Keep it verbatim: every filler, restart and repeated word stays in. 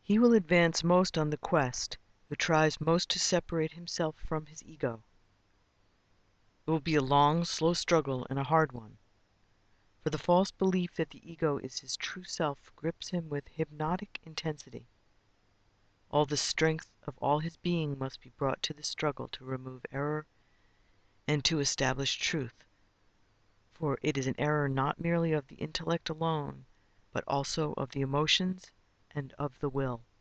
He will advance most on the quest who tries most to separate himself from his ego. It will be a long, slow struggle and a hard one, for the false belief that the ego is his true self grips him with hypnotic intensity. All the strength of all his being must be brought to the struggle to remove error and to establish truth, for it is an error not merely of the intellect alone, but also of the emotions and of the will.